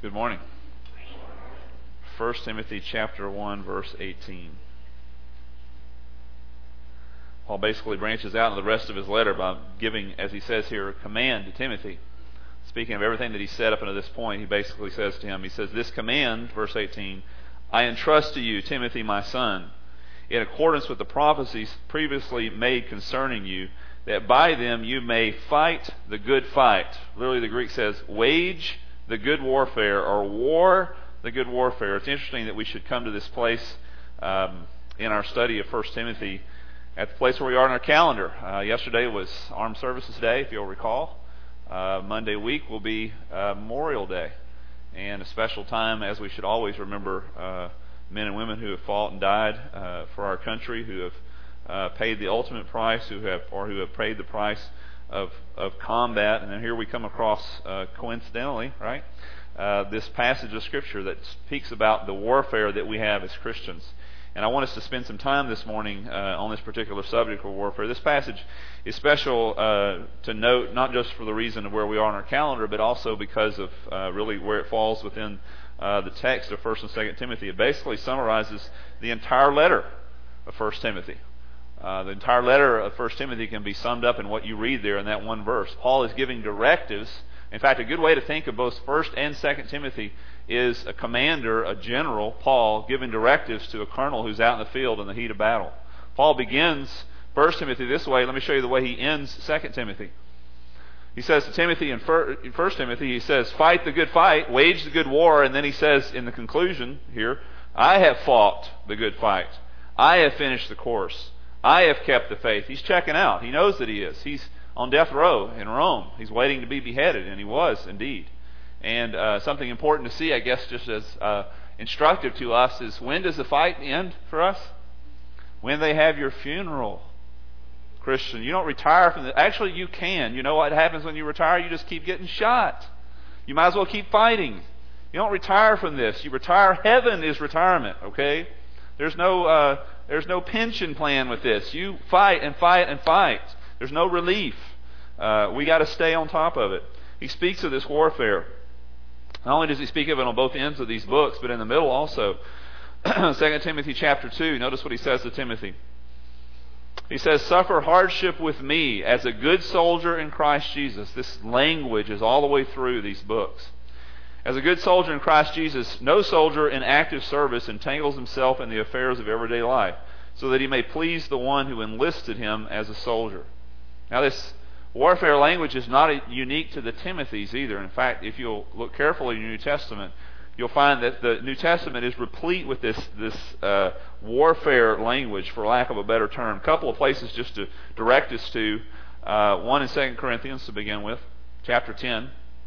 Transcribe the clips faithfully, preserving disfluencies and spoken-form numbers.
Good morning. First Timothy chapter one, verse eighteen. Paul basically branches out in the rest of his letter by giving, as he says here, a command to Timothy. Speaking of everything that he said up until this point, he basically says to him, he says, "This command," verse eighteen, "I entrust to you, Timothy, my son, in accordance with the prophecies previously made concerning you, that by them you may fight the good fight." Literally, the Greek says, "Wage the good warfare," or "war the good warfare." It's interesting that we should come to this place um, in our study of First Timothy at the place where we are in our calendar. Uh, yesterday was Armed Services Day, if you'll recall. Uh, Monday week will be uh, Memorial Day, and a special time as we should always remember uh, men and women who have fought and died uh, for our country, who have uh, paid the ultimate price, who have or who have paid the price of of combat. And then here we come across, uh, coincidentally, right, uh, this passage of Scripture that speaks about the warfare that we have as Christians. And I want us to spend some time this morning uh, on this particular subject of warfare. This passage is special uh, to note, not just for the reason of where we are on our calendar, but also because of uh, really where it falls within uh, the text of First and Second Timothy. It basically summarizes the entire letter of First Timothy. Uh, the entire letter of First Timothy can be summed up in what you read there in that one verse. Paul is giving directives. In fact, a good way to think of both First and Second Timothy is a commander, a general, Paul, giving directives to a colonel who's out in the field in the heat of battle. Paul begins First Timothy this way. Let me show you the way he ends Second Timothy. He says to Timothy in First Timothy, he says, "Fight the good fight, wage the good war," and then he says in the conclusion here, "I have fought the good fight. I have finished the course. I have kept the faith." He's checking out. He knows that he is. He's on death row in Rome. He's waiting to be beheaded, and he was indeed. And uh, something important to see, I guess, just as uh, instructive to us, is when does the fight end for us? When they have your funeral, Christian. You don't retire from the... Actually, you can. You know what happens when you retire? You just keep getting shot. You might as well keep fighting. You don't retire from this. You retire. Heaven is retirement, okay? There's no... Uh, There's no pension plan with this. You fight and fight and fight. There's no relief. Uh, we got to stay on top of it. He speaks of this warfare. Not only does he speak of it on both ends of these books, but in the middle also. Second Timothy chapter two, notice what he says to Timothy. He says, "Suffer hardship with me as a good soldier in Christ Jesus." This language is all the way through these books. "As a good soldier in Christ Jesus, no soldier in active service entangles himself in the affairs of everyday life, so that he may please the one who enlisted him as a soldier." Now, this warfare language is not unique to the Timothys either. In fact, if you'll look carefully in the New Testament, you'll find that the New Testament is replete with this this uh, warfare language, for lack of a better term. A couple of places just to direct us to. Uh, one in Second Corinthians to begin with, chapter ten.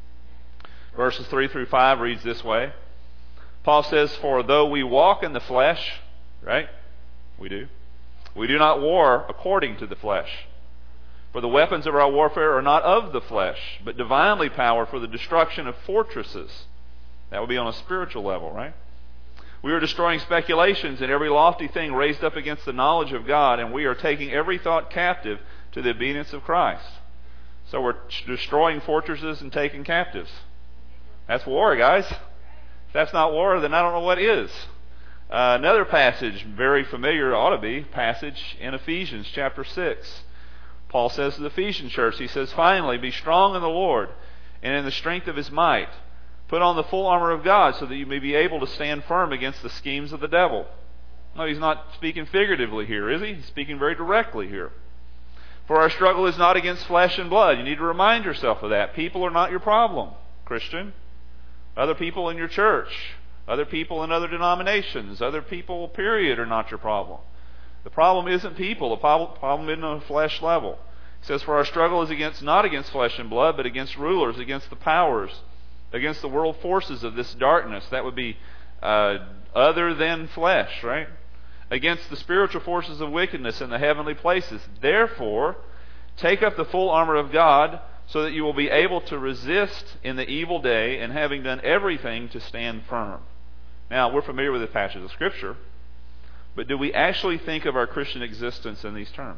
Verses three through five reads this way. Paul says, "For though we walk in the flesh," right? We do. "We do not war according to the flesh. For the weapons of our warfare are not of the flesh, but divinely powered for the destruction of fortresses." That would be on a spiritual level, right? "We are destroying speculations and every lofty thing raised up against the knowledge of God, and we are taking every thought captive to the obedience of Christ." So we're destroying fortresses and taking captives. That's war, guys. If that's not war, then I don't know what is. Uh, another passage, very familiar, ought to be, passage in Ephesians chapter six. Paul says to the Ephesian church, he says, "Finally, be strong in the Lord and in the strength of His might. Put on the full armor of God so that you may be able to stand firm against the schemes of the devil." No, he's not speaking figuratively here, is he? He's speaking very directly here. "For our struggle is not against flesh and blood." You need to remind yourself of that. People are not your problem, Christian. Other people in your church, other people in other denominations, other people, period, are not your problem. The problem isn't people. The problem isn't on a flesh level. It says, "For our struggle is against not against flesh and blood, but against rulers, against the powers, against the world forces of this darkness." That would be uh, other than flesh, right? "Against the spiritual forces of wickedness in the heavenly places. Therefore, take up the full armor of God, so that you will be able to resist in the evil day, and having done everything, to stand firm." Now, we're familiar with the passage of Scripture, but do we actually think of our Christian existence in these terms?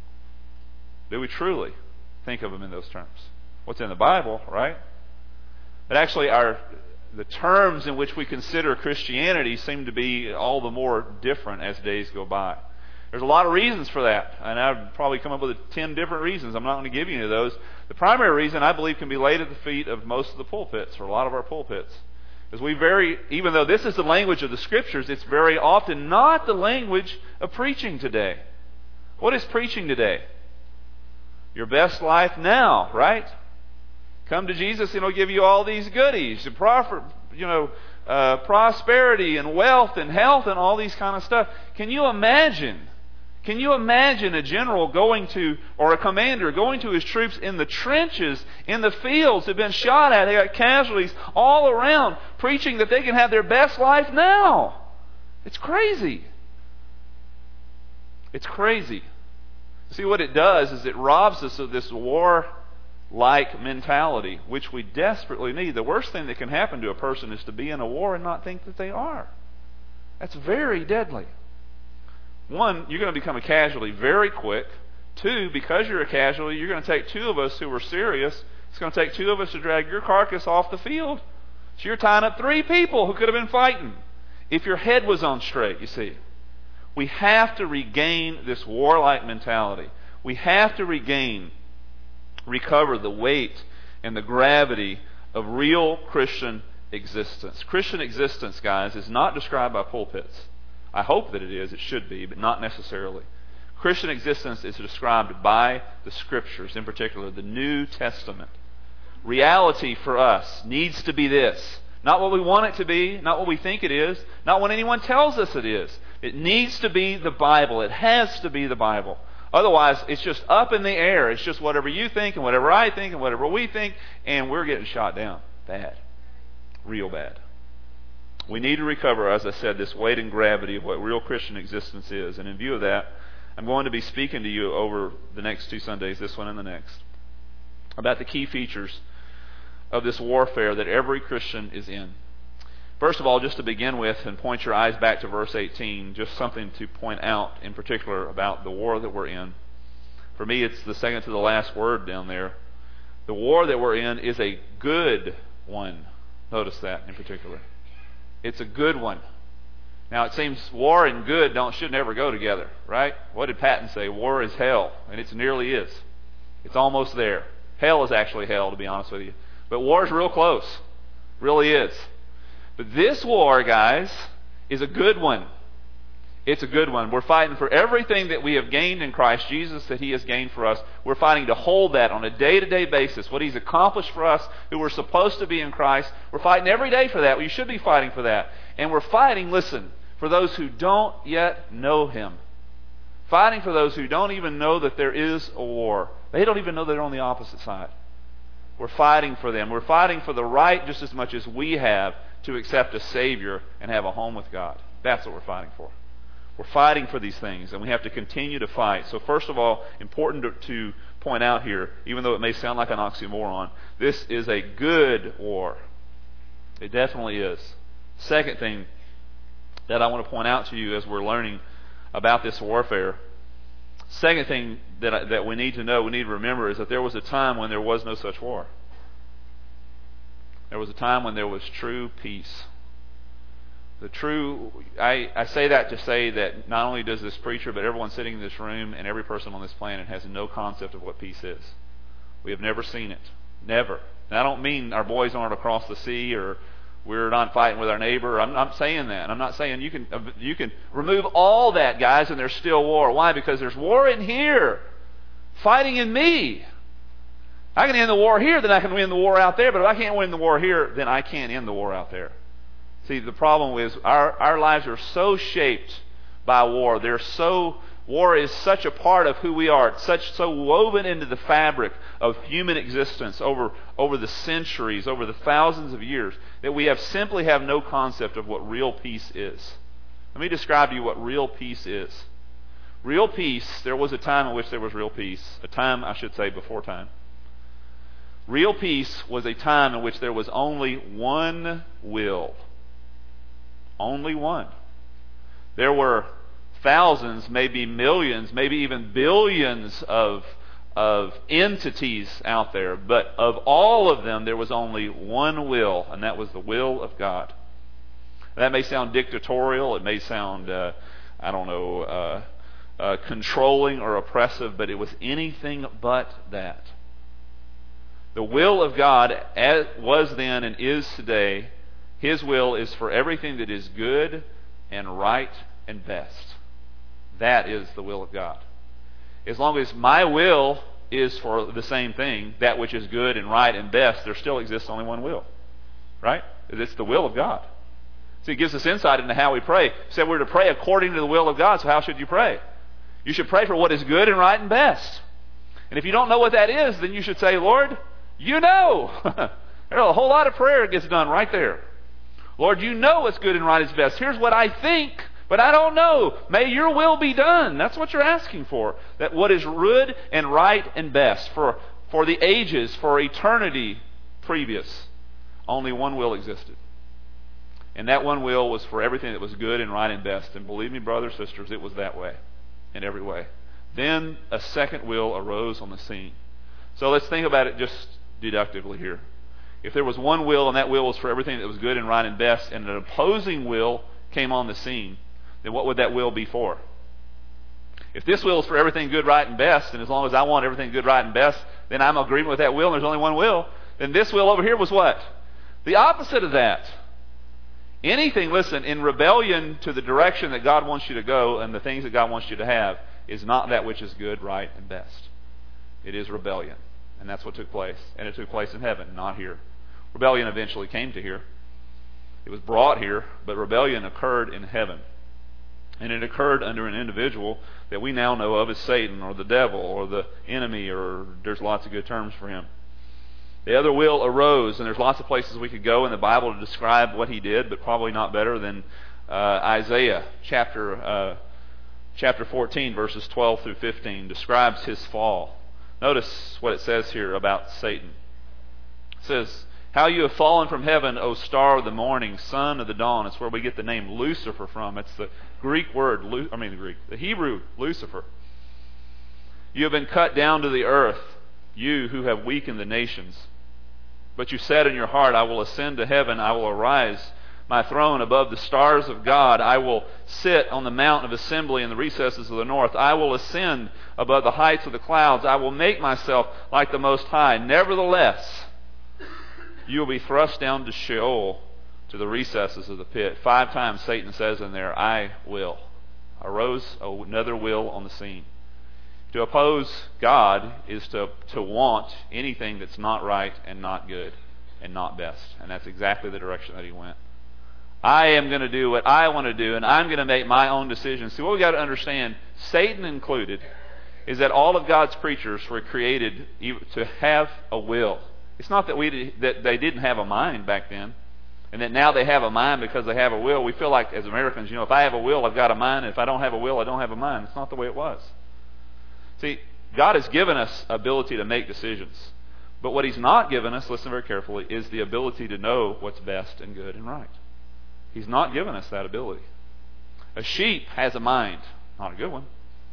Do we truly think of them in those terms? What's in the Bible, right? But actually, our the terms in which we consider Christianity seem to be all the more different as days go by. There's a lot of reasons for that, and I've probably come up with ten different reasons. I'm not going to give you any of those. The primary reason, I believe, can be laid at the feet of most of the pulpits, or a lot of our pulpits. Because we very, even though this is the language of the Scriptures, it's very often not the language of preaching today. What is preaching today? Your best life now, right? Come to Jesus and He'll give you all these goodies, you know, uh, prosperity and wealth and health and all these kind of stuff. Can you imagine? Can you imagine a general going to, or a commander going to his troops in the trenches, in the fields, have been shot at, they got casualties all around, preaching that they can have their best life now? It's crazy. It's crazy. See, what it does is it robs us of this war-like mentality, which we desperately need. The worst thing that can happen to a person is to be in a war and not think that they are. That's very deadly. One, you're going to become a casualty very quick. Two, because you're a casualty, you're going to take two of us who are serious. It's going to take two of us to drag your carcass off the field. So you're tying up three people who could have been fighting if your head was on straight, you see. We have to regain this warlike mentality. We have to regain, recover the weight and the gravity of real Christian existence. Christian existence, guys, is not described by pulpits. I hope that it is. It should be, but not necessarily. Christian existence is described by the Scriptures, in particular the New Testament. Reality for us needs to be this. Not what we want it to be, not what we think it is, not what anyone tells us it is. It needs to be the Bible. It has to be the Bible. Otherwise, it's just up in the air. It's just whatever you think and whatever I think and whatever we think, and we're getting shot down. Bad. Real bad. We need to recover, as I said, this weight and gravity of what real Christian existence is. And in view of that, I'm going to be speaking to you over the next two Sundays, this one and the next, about the key features of this warfare that every Christian is in. First of all, just to begin with and point your eyes back to verse eighteen, just something to point out in particular about the war that we're in. For me, it's the second to the last word down there. The war that we're in is a good one. Notice that in particular. It's a good one. Now, it seems war and good don't should never go together, right? What did Patton say? War is hell, and it nearly is. It's almost there. Hell is actually hell, to be honest with you. But war is real close. Really is. But this war, guys, is a good one. It's a good one. We're fighting for everything that we have gained in Christ Jesus, that He has gained for us. We're fighting to hold that on a day-to-day basis. What He's accomplished for us, who we're supposed to be in Christ. We're fighting every day for that. We should be fighting for that. And we're fighting, listen, for those who don't yet know Him. Fighting for those who don't even know that there is a war. They don't even know they're on the opposite side. We're fighting for them. We're fighting for the right just as much as we have to accept a Savior and have a home with God. That's what we're fighting for. We're fighting for these things, and we have to continue to fight. So first of all, important to, to point out here, even though it may sound like an oxymoron, this is a good war. It definitely is. Second thing that I want to point out to you as we're learning about this warfare, second thing that, I, that we need to know, we need to remember, is that there was a time when there was no such war. There was a time when there was true peace. The true, I, I say that to say that not only does this preacher, but everyone sitting in this room and every person on this planet has no concept of what peace is. We have never seen it. Never. And I don't mean our boys aren't across the sea or we're not fighting with our neighbor. I'm not saying that. I'm not saying you can you can remove all that, guys, and there's still war. Why? Because there's war in here, fighting in me. I can end the war here, then I can win the war out there. But if I can't win the war here, then I can't end the war out there. See, the problem is our, our lives are so shaped by war. They're so war is such a part of who we are. It's such so woven into the fabric of human existence over over the centuries, over the thousands of years, that we have simply have no concept of what real peace is. Let me describe to you what real peace is. Real peace, there was a time in which there was real peace. A time, I should say, before time. Real peace was a time in which there was only one will. Only one. There were thousands, maybe millions, maybe even billions of of entities out there, but of all of them there was only one will, and that was the will of God. That may sound dictatorial, it may sound uh, I don't know uh, uh, controlling or oppressive, but it was anything but that. The will of God, as was then and is today, His will is for everything that is good and right and best. That is the will of God. As long as my will is for the same thing, that which is good and right and best, there still exists only one will. Right? It's the will of God. So it gives us insight into how we pray. He said we're to pray according to the will of God, so how should you pray? You should pray for what is good and right and best. And if you don't know what that is, then you should say, Lord, you know. There's a whole lot of prayer gets done right there. Lord, you know what's good and right is best. Here's what I think, but I don't know. May your will be done. That's what you're asking for. That what is good and right and best for, for the ages, for eternity previous, only one will existed. And that one will was for everything that was good and right and best. And believe me, brothers, sisters, it was that way in every way. Then a second will arose on the scene. So let's think about it just deductively here. If there was one will and that will was for everything that was good and right and best, and an opposing will came on the scene, then what would that will be for? If this will is for everything good, right, and best, and as long as I want everything good, right, and best, then I'm in agreement with that will, and there's only one will, then this will over here was what? The opposite of that. Anything, listen, in rebellion to the direction that God wants you to go and the things that God wants you to have is not that which is good, right, and best. It is rebellion. And that's what took place. And it took place in heaven, not here. Rebellion eventually came to here. It was brought here, but rebellion occurred in heaven. And it occurred under an individual that we now know of as Satan or the devil or the enemy, or there's lots of good terms for him. The other will arose, and there's lots of places we could go in the Bible to describe what he did, but probably not better than uh, Isaiah chapter uh, chapter fourteen, verses twelve through fifteen, describes his fall. Notice what it says here about Satan. It says, "How you have fallen from heaven, O star of the morning, son of the dawn." It's where we get the name Lucifer from. It's the Greek word, I mean the Greek, the Hebrew Lucifer. "You have been cut down to the earth, you who have weakened the nations. But you said in your heart, I will ascend to heaven, I will arise my throne above the stars of God. I will sit on the mountain of assembly in the recesses of the north. I will ascend above the heights of the clouds. I will make myself like the Most High. Nevertheless, you will be thrust down to Sheol, to the recesses of the pit." Five times Satan says in there, I will. Arose another will on the scene. To oppose God is to, to want anything that's not right and not good and not best. And that's exactly the direction that he went. I am going to do what I want to do, and I'm going to make my own decisions. See, what we got to understand, Satan included, is that all of God's creatures were created to have a will. It's not that we that they didn't have a mind back then, and that now they have a mind because they have a will. We feel like as Americans, you know, if I have a will, I've got a mind, and if I don't have a will, I don't have a mind. It's not the way it was. See, God has given us ability to make decisions. But what He's not given us, listen very carefully, is the ability to know what's best and good and right. He's not given us that ability. A sheep has a mind. Not a good one.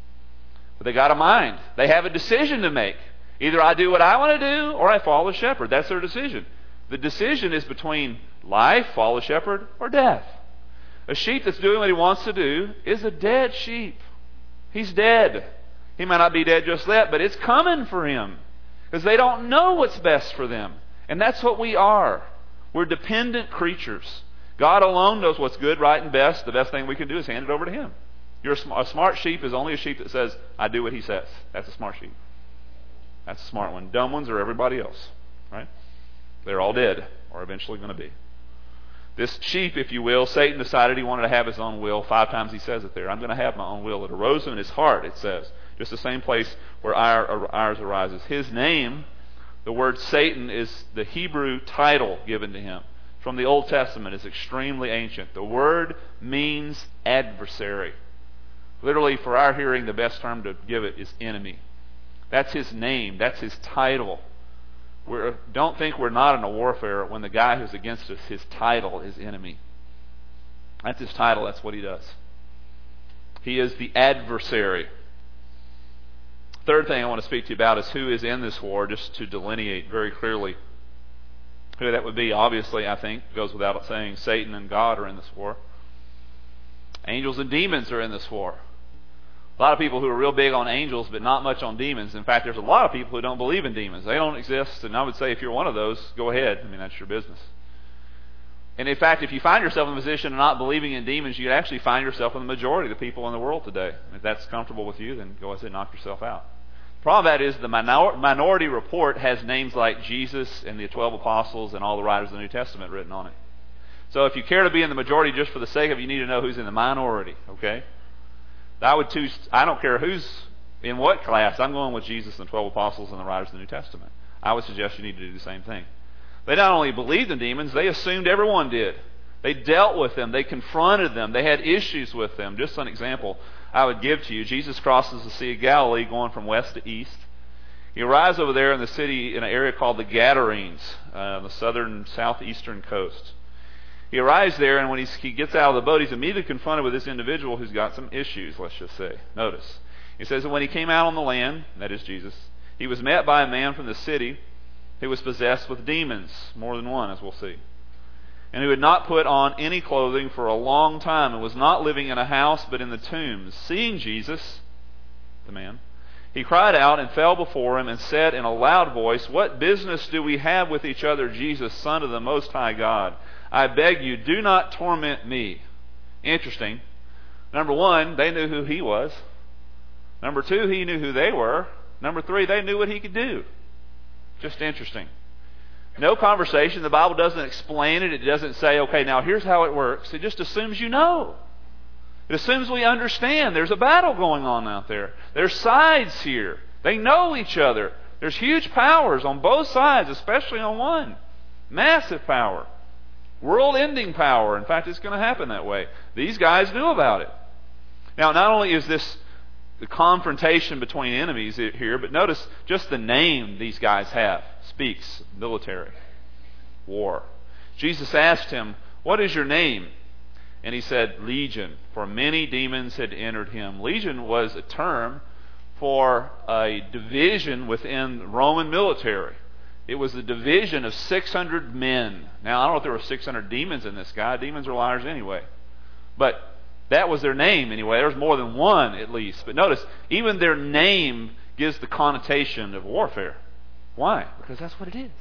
But they got a mind. They have a decision to make. Either I do what I want to do, or I follow the shepherd. That's their decision. The decision is between life, follow the shepherd, or death. A sheep that's doing what he wants to do is a dead sheep. He's dead. He might not be dead just yet, but it's coming for him. Because they don't know what's best for them. And that's what we are. We're dependent creatures. God alone knows what's good, right, and best. The best thing we can do is hand it over to Him. You're a, sm- a smart sheep is only a sheep that says, I do what He says. That's a smart sheep. That's a smart one. Dumb ones are everybody else. Right? They're all dead, or eventually going to be. This sheep, if you will, Satan decided he wanted to have his own will. Five times he says it there. I'm going to have my own will. It arose in his heart, it says. Just the same place where our, ours arises. His name, the word Satan, is the Hebrew title given to him. From the Old Testament, is extremely ancient. The word means adversary. Literally, for our hearing, the best term to give it is enemy. That's his name. That's his title. We're, don't think we're not in a warfare when the guy who's against us, his title is enemy. That's his title. That's what he does. He is the adversary. Third thing I want to speak to you about is who is in this war, just to delineate very clearly who that would be. Obviously, I think, goes without saying, Satan and God are in this war. Angels and demons are in this war. A lot of people who are real big on angels, but not much on demons. In fact, there's a lot of people who don't believe in demons. They don't exist, and I would say if you're one of those, go ahead. I mean, that's your business. And in fact, if you find yourself in a position of not believing in demons, you actually find yourself in the majority of the people in the world today. If that's comfortable with you, then go ahead and knock yourself out. The problem with that is the minor- minority report has names like Jesus and the twelve apostles and all the writers of the New Testament written on it. So if you care to be in the majority just for the sake of it, you need to know who's in the minority, okay? I would choose, I don't care who's in what class, I'm going with Jesus and the twelve apostles and the writers of the New Testament. I would suggest you need to do the same thing. They not only believed in demons, they assumed everyone did. They dealt with them. They confronted them. They had issues with them. Just an example I would give to you. Jesus crosses the Sea of Galilee going from west to east. He arrives over there in the city in an area called the Gadarenes, uh, the southern, southeastern coast. He arrives there, and when he's, he gets out of the boat, he's immediately confronted with this individual who's got some issues, let's just say. Notice. He says that when he came out on the land, that is Jesus, he was met by a man from the city who was possessed with demons, more than one, as we'll see, and who had not put on any clothing for a long time, and was not living in a house but in the tombs. Seeing Jesus, the man, he cried out and fell before him and said in a loud voice, "What business do we have with each other, Jesus, Son of the Most High God? I beg you, do not torment me." Interesting. Number one, they knew who he was. Number two, he knew who they were. Number three, they knew what he could do. Just interesting. No conversation. The Bible doesn't explain it. It doesn't say, okay, now here's how it works. It just assumes you know. It assumes we understand. There's a battle going on out there. There's sides here. They know each other. There's huge powers on both sides, especially on one. Massive power. World-ending power. In fact, it's going to happen that way. These guys knew about it. Now, not only is this the confrontation between enemies here, but notice just the name these guys have speaks military, war. Jesus asked him, "What is your name?" And he said, "Legion," for many demons had entered him. Legion was a term for a division within the Roman military. It was a division of six hundred men. Now, I don't know if there were six hundred demons in this guy. Demons are liars anyway. But that was their name anyway. There was more than one at least. But notice, even their name gives the connotation of warfare. Why? Because that's what it is.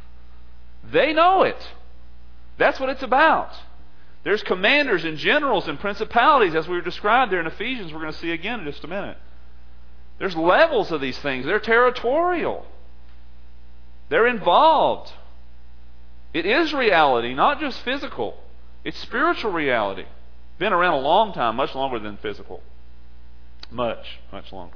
They know it. That's what it's about. There's commanders and generals and principalities, as we were described there in Ephesians, we're going to see again in just a minute. There's levels of these things. They're territorial. They're involved. It is reality, not just physical. It's spiritual reality. Been around a long time, much longer than physical. Much, much longer.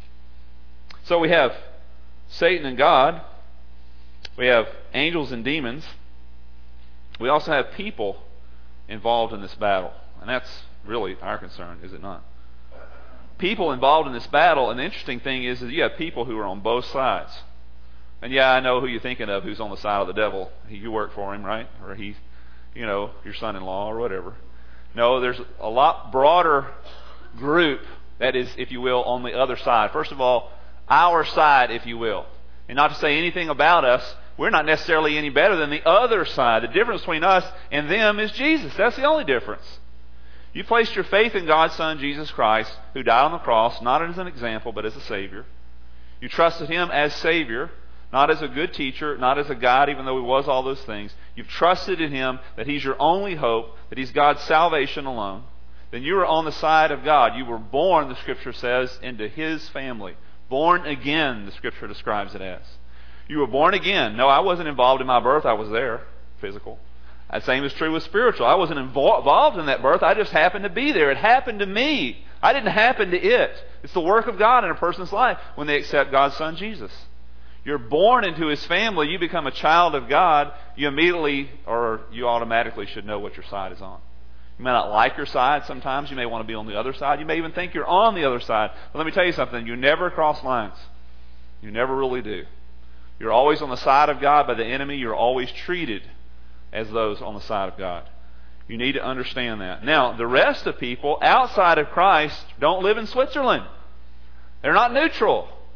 So we have Satan and God. We have angels and demons. We also have people involved in this battle. And that's really our concern, is it not? People involved in this battle, and the interesting thing is that you have people who are on both sides. And yeah, I know who you're thinking of, who's on the side of the devil. You work for him, right? Or he's, you know, your son-in-law or whatever. No, there's a lot broader group that is, if you will, on the other side. First of all, our side, if you will. And not to say anything about us, we're not necessarily any better than the other side. The difference between us and them is Jesus. That's the only difference. You placed your faith in God's Son, Jesus Christ, who died on the cross, not as an example, but as a Savior. You trusted Him as Savior, not as a good teacher, not as a guide, even though He was all those things. You've trusted in Him that He's your only hope, that He's God's salvation alone. Then you are on the side of God. You were born, the Scripture says, into His family. Born again, the Scripture describes it as. You were born again. No, I wasn't involved in my birth. I was there, physical. The same is true with spiritual. I wasn't involved in that birth. I just happened to be there. It happened to me. I didn't happen to it. It's the work of God in a person's life when they accept God's Son, Jesus. You're born into His family. You become a child of God. You immediately, or you automatically should know what your side is on. You may not like your side sometimes. You may want to be on the other side. You may even think you're on the other side. But let me tell you something. You never cross lines. You never really do. You're always on the side of God by the enemy. You're always treated as those on the side of God. You need to understand that. Now, the rest of people outside of Christ don't live in Switzerland. They're not neutral.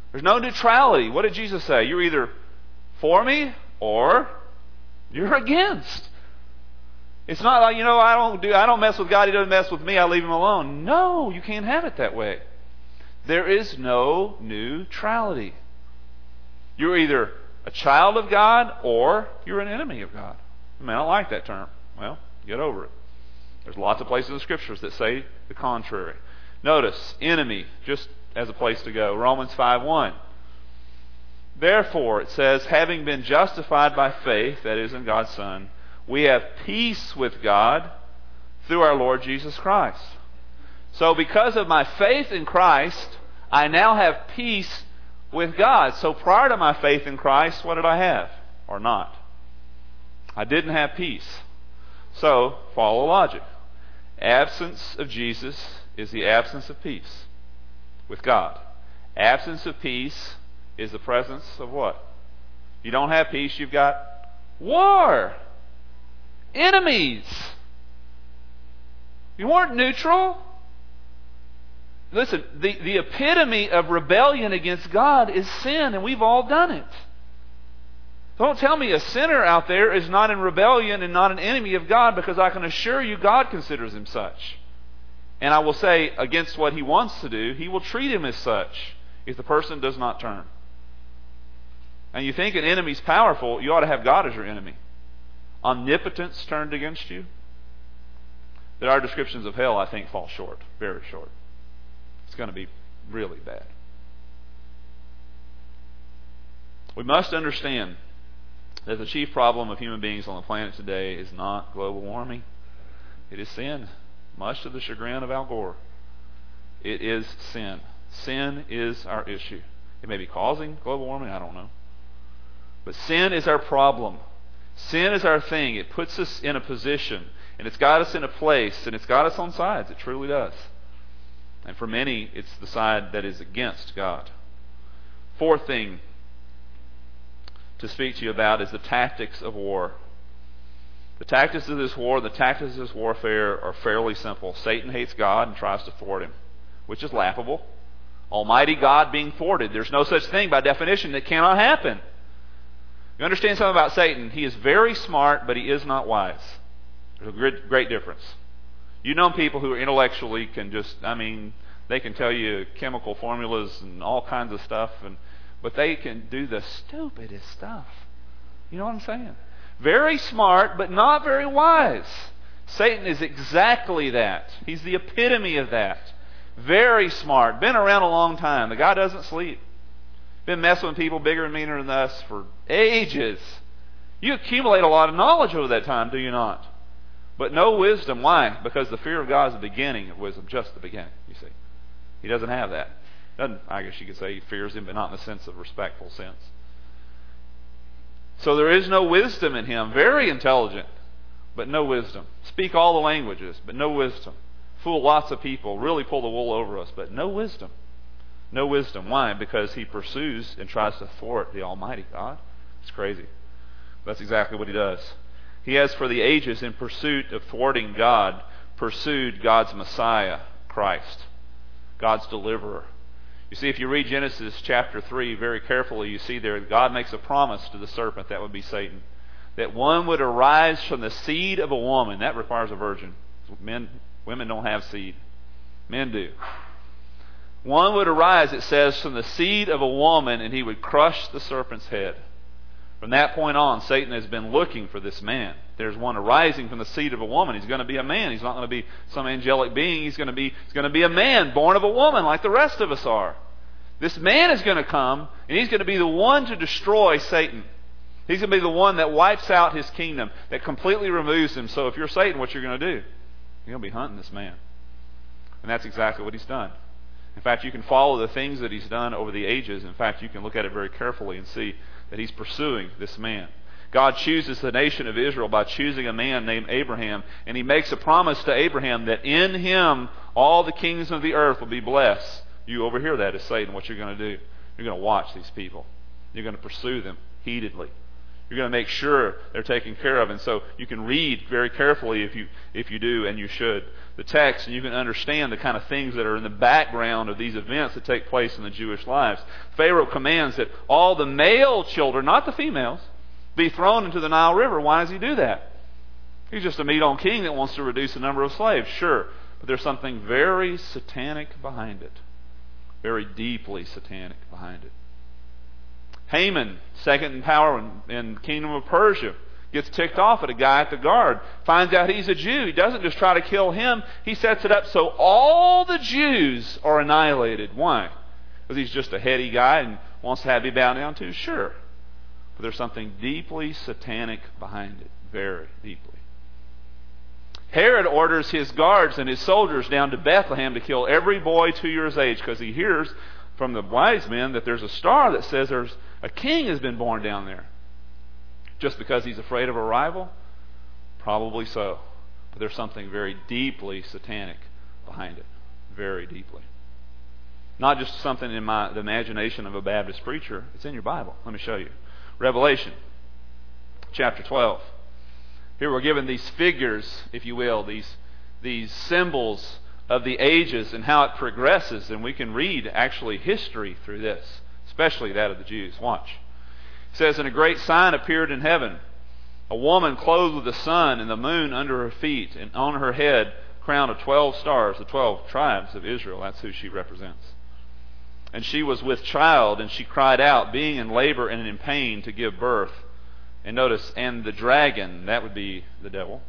There's no neutrality. What did Jesus say? You're either for me or you're against. It's not like, you know, I don't do I don't mess with God, He doesn't mess with me, I leave Him alone. No, you can't have it that way. There is no neutrality. You're either a child of God or you're an enemy of God. I mean, I don't like that term. Well, get over it. There's lots of places in the Scriptures that say the contrary. Notice, enemy, just as a place to go. Romans five one. Therefore, it says, having been justified by faith, that is in God's Son, we have peace with God through our Lord Jesus Christ. So because of my faith in Christ, I now have peace with God. So prior to my faith in Christ, what did I have? Or not? I didn't have peace. So, follow logic. Absence of Jesus is the absence of peace with God. Absence of peace is the presence of what? You don't have peace, you've got war. Enemies. You weren't neutral. Listen, the, the epitome of rebellion against God is sin, and we've all done it. Don't tell me a sinner out there is not in rebellion and not an enemy of God, because I can assure you God considers him such. And I will say, against what He wants to do, He will treat him as such if the person does not turn. And you think an enemy's powerful, you ought to have God as your enemy. Omnipotence turned against you. That our descriptions of hell, I think, fall short. Very short. It's going to be really bad. We must understand that the chief problem of human beings on the planet today is not global warming. It is sin. Much to the chagrin of Al Gore. It is sin. Sin is our issue. It may be causing global warming, I don't know. But sin is our problem. Sin is our thing. It puts us in a position, and it's got us in a place, and it's got us on sides. It truly does. And for many, it's the side that is against God. Fourth thing to speak to you about is the tactics of war. The tactics of this war, the tactics of this warfare are fairly simple. Satan hates God and tries to thwart Him, which is laughable. Almighty God being thwarted. There's no such thing by definition that cannot happen. You understand something about Satan? He is very smart, but he is not wise. There's a great, great difference. You know people who intellectually can just, I mean, they can tell you chemical formulas and all kinds of stuff, and but they can do the stupidest stuff. You know what I'm saying? Very smart, but not very wise. Satan is exactly that. He's the epitome of that. Very smart. Been around a long time. The guy doesn't sleep. Been messing with people bigger and meaner than us for ages. You accumulate a lot of knowledge over that time, do you not? But no wisdom. Why? Because the fear of God is the beginning of wisdom, just the beginning, you see. He doesn't have that. Doesn't, I guess you could say he fears Him, but not in the sense of respectful sense. So there is no wisdom in him. Very intelligent, but no wisdom. Speak all the languages, but no wisdom. Fool lots of people, really pull the wool over us, but no wisdom. No wisdom. Why? Because he pursues and tries to thwart the Almighty God. It's crazy. That's exactly what he does. He has for the ages, in pursuit of thwarting God, pursued God's Messiah, Christ, God's deliverer. You see, if you read Genesis chapter three very carefully, you see there God makes a promise to the serpent, that would be Satan, that one would arise from the seed of a woman. That requires a virgin. Men, women don't have seed. Men do. One would arise, it says, from the seed of a woman, and he would crush the serpent's head. From that point on, Satan has been looking for this man. There's one arising from the seed of a woman. He's going to be a man. He's not going to be some angelic being. He's going to be, he's going to be a man born of a woman like the rest of us are. This man is going to come, and he's going to be the one to destroy Satan. He's going to be the one that wipes out his kingdom, that completely removes him. So if you're Satan, what you're going to do? You're going to be hunting this man. And that's exactly what he's done. In fact, you can follow the things that he's done over the ages. In fact, you can look at it very carefully and see that he's pursuing this man. God chooses the nation of Israel by choosing a man named Abraham, and he makes a promise to Abraham that in him all the kings of the earth will be blessed. You overhear that as Satan. What you're going to do? You're going to watch these people. You're going to pursue them heatedly. You're going to make sure they're taken care of. And so you can read very carefully if you if you do, and you should, the text, and you can understand the kind of things that are in the background of these events that take place in the Jewish lives. Pharaoh commands that all the male children, not the females, be thrown into the Nile River. Why does he do that? He's just a meat-on king that wants to reduce the number of slaves, sure. But there's something very satanic behind it. Very deeply satanic behind it. Haman, second in power in, in the kingdom of Persia, gets ticked off at a guy at the guard. Finds out he's a Jew. He doesn't just try to kill him. He sets it up so all the Jews are annihilated. Why? Because he's just a heady guy and wants to have you bow down to? Sure. But there's something deeply satanic behind it. Very deeply. Herod orders his guards and his soldiers down to Bethlehem to kill every boy two years age, because he hears from the wise men that there's a star that says there's a king has been born down there. Just because he's afraid of a rival? Probably so. But there's something very deeply satanic behind it. Very deeply. Not just something in my, the imagination of a Baptist preacher. It's in your Bible. Let me show you. Revelation chapter twelve. Here we're given these figures, if you will, these, these symbols of the ages and how it progresses. And we can read actually history through this, especially that of the Jews. Watch. It says, "And a great sign appeared in heaven, a woman clothed with the sun and the moon under her feet, and on her head a crown of twelve stars," the twelve tribes of Israel. That's who she represents. "And she was with child, and she cried out, being in labor and in pain to give birth." And notice, "and the dragon," that would be the devil,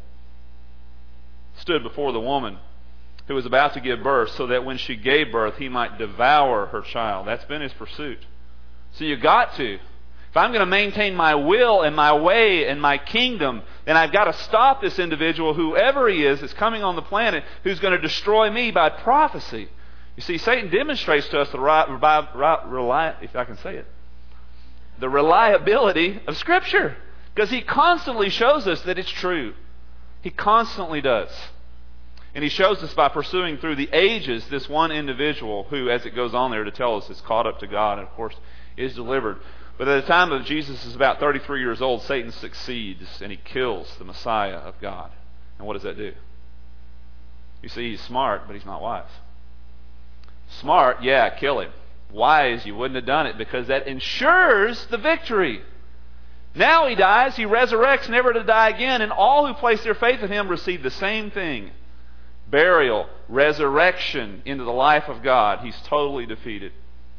"stood before the woman who was about to give birth, so that when she gave birth, he might devour her child." That's been his pursuit. So you got to. If I'm going to maintain my will and my way and my kingdom, then I've got to stop this individual, whoever he is, that's coming on the planet, who's going to destroy me by prophecy. You see, Satan demonstrates to us the right, right, right, rely, if I can say it, the reliability of Scripture, because he constantly shows us that it's true. He constantly does. And he shows us by pursuing through the ages this one individual who, as it goes on there to tell us, is caught up to God and, of course, is delivered. But at the time that Jesus is about thirty-three years old, Satan succeeds and he kills the Messiah of God. And what does that do? You see, he's smart, but he's not wise. Smart, yeah, kill him. Wise, you wouldn't have done it, because that ensures the victory. Now he dies, he resurrects, never to die again, and all who place their faith in him receive the same thing. Burial, resurrection into the life of God. He's totally defeated.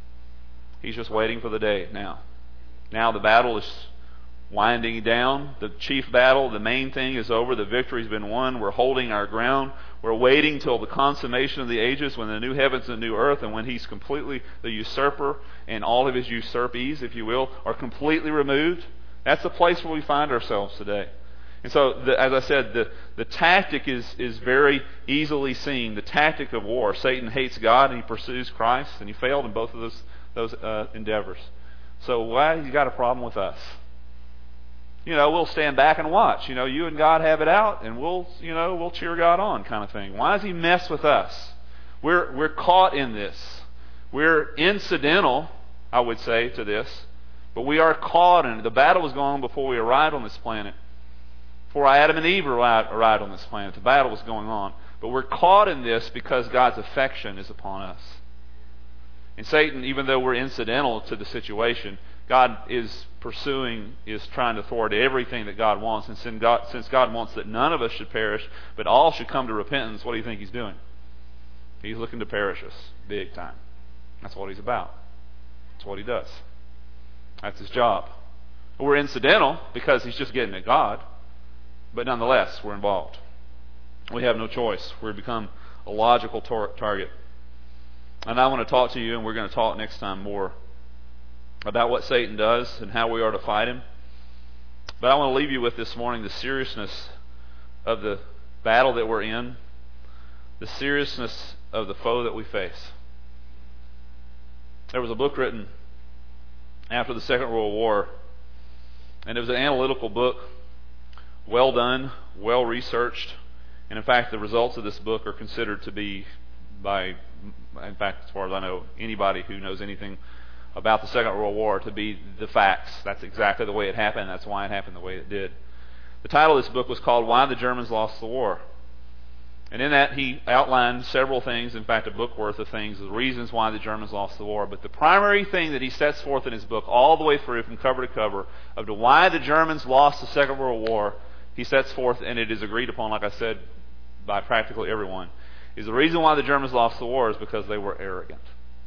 He's just waiting for the day now. Now the battle is winding down. The chief battle, the main thing is over. The victory's been won. We're holding our ground. We're waiting till the consummation of the ages, when the new heavens and new earth, and when he's completely, the usurper and all of his usurpees, if you will, are completely removed. That's the place where we find ourselves today. And so, the, as I said, the, the tactic is, is very easily seen. The tactic of war. Satan hates God and he pursues Christ, and he failed in both of those, those uh, endeavors. So why has he got a problem with us? You know, we'll stand back and watch. You know, you and God have it out, and we'll, you know, we'll cheer God on, kind of thing. Why does he mess with us? We're we're caught in this. We're incidental, I would say, to this, but we are caught in it. The battle was going on before we arrived on this planet. Before Adam and Eve arrived, arrived on this planet, the battle was going on. But we're caught in this because God's affection is upon us. And Satan, even though we're incidental to the situation, God is pursuing, is trying to thwart everything that God wants. And since God, since God wants that none of us should perish, but all should come to repentance, what do you think he's doing? He's looking to perish us big time. That's what he's about. That's what he does. That's his job. We're incidental because he's just getting at God, but nonetheless, we're involved. We have no choice. We've become a logical tar- target. And I want to talk to you, and we're going to talk next time more about what Satan does and how we are to fight him. But I want to leave you with this morning the seriousness of the battle that we're in, the seriousness of the foe that we face. There was a book written after the Second World War, and it was an analytical book, well done, well researched, and in fact the results of this book are considered to be, by, in fact as far as I know, anybody who knows anything about the Second World War to be the facts. That's exactly the way it happened. That's why it happened the way it did. The title of this book was called Why the Germans Lost the War. And in that he outlined several things, in fact a book worth of things, the reasons why the Germans lost the war. But the primary thing that he sets forth in his book all the way through from cover to cover of to why the Germans lost the Second World War, he sets forth, and it is agreed upon, like I said, by practically everyone, is the reason why the Germans lost the war is because they were arrogant.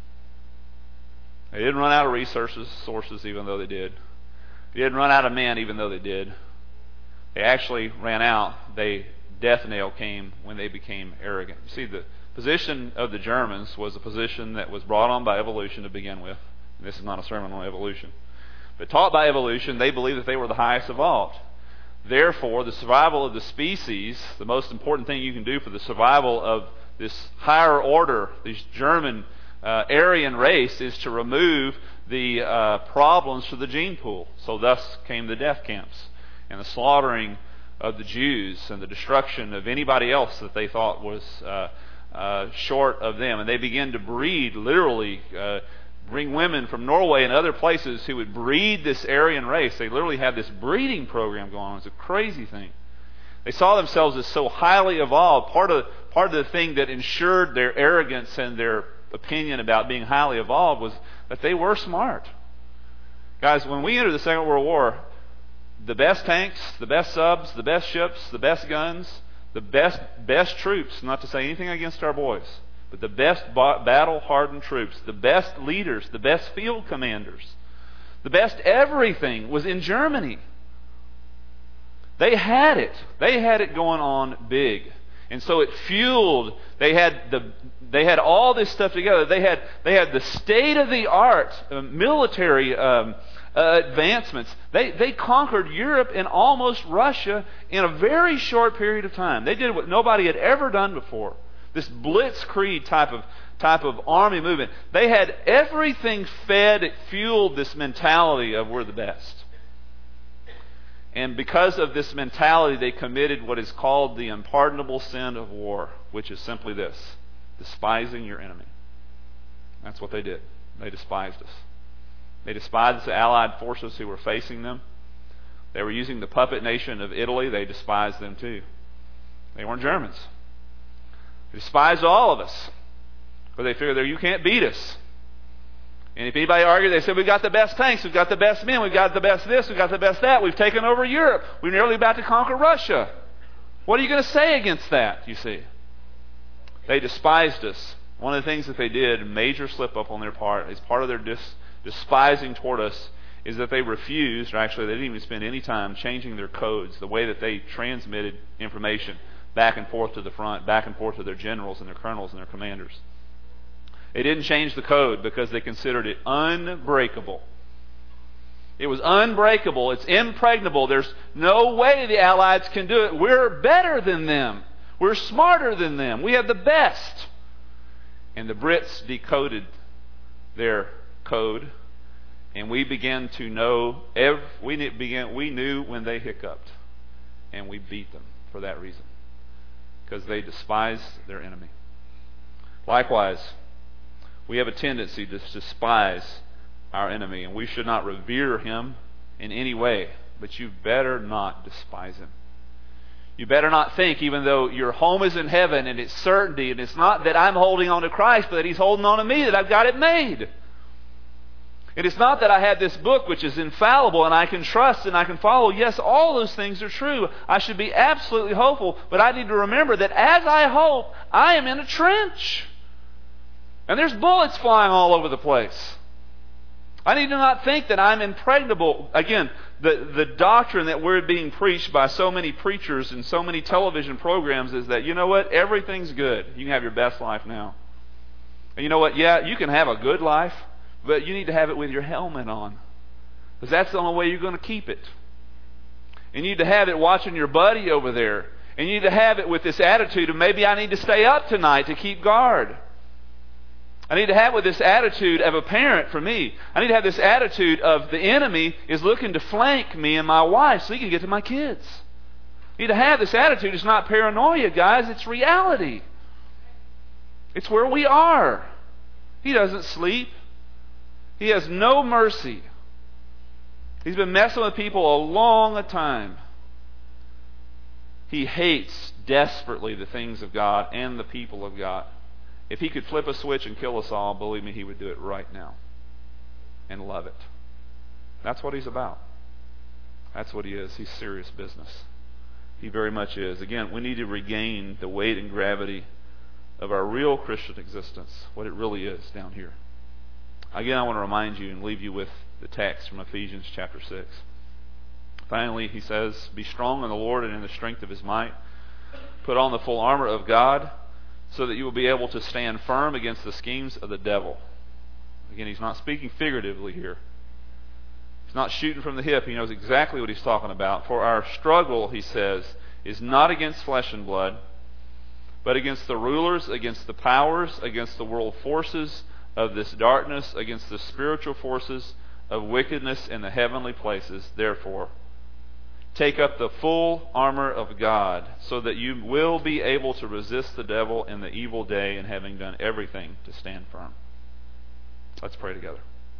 They didn't run out of resources, sources, even though they did. They didn't run out of men, even though they did. They actually ran out. They death nail came when they became arrogant. You see, the position of the Germans was a position that was brought on by evolution to begin with. And this is not a sermon on evolution. But taught by evolution, they believed that they were the highest evolved. Therefore, the survival of the species, the most important thing you can do for the survival of this higher order, this German uh, Aryan race, is to remove the uh, problems for the gene pool. So thus came the death camps and the slaughtering of the Jews and the destruction of anybody else that they thought was uh, uh, short of them. And they began to breed, literally, uh, bring women from Norway and other places who would breed this Aryan race. They literally had this breeding program going on. It's a crazy thing. They saw themselves as so highly evolved. Part of, part of the thing that ensured their arrogance and their opinion about being highly evolved was that they were smart. Guys, when we entered the Second World War, the best tanks, the best subs, the best ships, the best guns, the best best troops, not to say anything against our boys, but the best ba- battle-hardened troops, the best leaders, the best field commanders, the best everything was in Germany. They had it. They had it going on big. And so it fueled, they had the they had all this stuff together. They had they had the state-of-the-art uh, military um, uh, advancements. They they conquered Europe and almost Russia in a very short period of time. They did what nobody had ever done before. This blitzkrieg type of type of army movement. They had everything fed, it fueled this mentality of we're the best. And because of this mentality, they committed what is called the unpardonable sin of war, which is simply this: despising your enemy. That's what they did. They despised us. They despised the Allied forces who were facing them. They were using the puppet nation of Italy. They despised them too. They weren't Germans. They despised all of us. But they figured, you can't beat us. And if anybody argued, they said, we've got the best tanks, we've got the best men, we've got the best this, we've got the best that, we've taken over Europe, we're nearly about to conquer Russia. What are you going to say against that, you see? They despised us. One of the things that they did, a major slip-up on their part, as part of their dis- despising toward us, is that they refused, or actually they didn't even spend any time changing their codes, the way that they transmitted information back and forth to the front, back and forth to their generals and their colonels and their commanders. They didn't change the code because they considered it unbreakable. It was unbreakable. It's impregnable. There's no way the Allies can do it. We're better than them. We're smarter than them. We have the best. And the Brits decoded their code, and we began to know. Every, we began. We knew when they hiccuped, and we beat them for that reason, because they despised their enemy. Likewise, we have a tendency to despise our enemy, and we should not revere him in any way, but you better not despise him. You better not think, even though your home is in heaven and it's certainty, and it's not that I'm holding on to Christ, but that he's holding on to me, that I've got it made. It is not that I have this book which is infallible and I can trust and I can follow. Yes, all those things are true. I should be absolutely hopeful, but I need to remember that as I hope, I am in a trench. And there's bullets flying all over the place. I need to not think that I'm impregnable. Again, the, the doctrine that we're being preached by so many preachers and so many television programs is that, you know what, everything's good. You can have your best life now. And you know what, yeah, you can have a good life, but you need to have it with your helmet on. Because that's the only way you're going to keep it. And you need to have it watching your buddy over there. And you need to have it with this attitude of maybe I need to stay up tonight to keep guard. I need to have with this attitude of a parent for me. I need to have this attitude of the enemy is looking to flank me and my wife so he can get to my kids. I need to have this attitude. It's not paranoia, guys. It's reality. It's where we are. He doesn't sleep. He has no mercy. He's been messing with people a long time. He hates desperately the things of God and the people of God. If he could flip a switch and kill us all, believe me, he would do it right now. And love it. That's what he's about. That's what he is. He's serious business. He very much is. Again, we need to regain the weight and gravity of our real Christian existence, what it really is down here. Again, I want to remind you and leave you with the text from Ephesians chapter six. Finally, he says, be strong in the Lord and in the strength of his might. Put on the full armor of God so that you will be able to stand firm against the schemes of the devil. Again, he's not speaking figuratively here. He's not shooting from the hip. He knows exactly what he's talking about. For our struggle, he says, is not against flesh and blood, but against the rulers, against the powers, against the world forces of this darkness, against the spiritual forces of wickedness in the heavenly places. Therefore, take up the full armor of God, so that you will be able to resist the devil in the evil day, and having done everything, to stand firm. Let's pray together.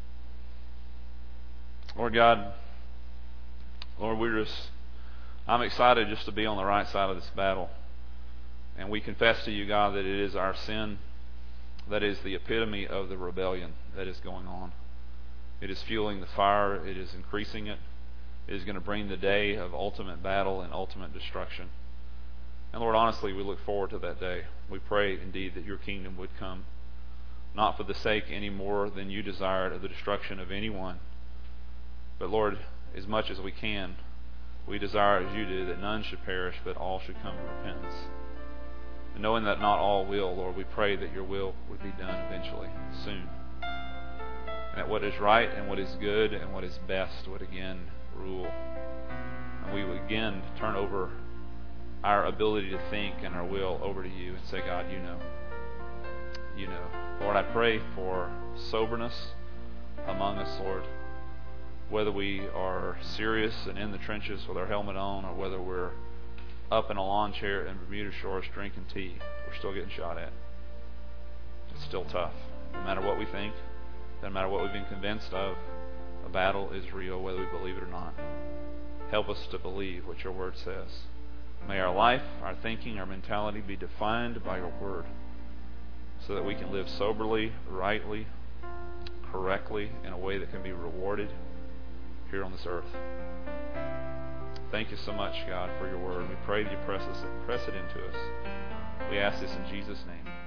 Lord God, Lord, we're just, I'm excited just to be on the right side of this battle. And we confess to you, God, that it is our sin that is the epitome of the rebellion that is going on. It is fueling the fire. It is increasing it. It is going to bring the day of ultimate battle and ultimate destruction. And Lord, honestly, we look forward to that day. We pray indeed that your kingdom would come, not for the sake any more than you desired of the destruction of anyone, but Lord, as much as we can, we desire as you do that none should perish, but all should come to repentance. And knowing that not all will, Lord, we pray that your will would be done eventually, soon. And that what is right and what is good and what is best would again rule. And we would again turn over our ability to think and our will over to you and say, God, you know. You know. Lord, I pray for soberness among us, Lord. Whether we are serious and in the trenches with our helmet on, or whether we're up in a lawn chair in Bermuda Shores drinking tea, we're still getting shot at. It's still tough. No matter what we think, no matter what we've been convinced of, a battle is real, whether we believe it or not. Help us to believe what your word says. May our life, our thinking, our mentality be defined by your word, so that we can live soberly, rightly, correctly, in a way that can be rewarded here on this earth. Thank you so much, God, for your word. We pray that you press, us, press it into us. We ask this in Jesus' name.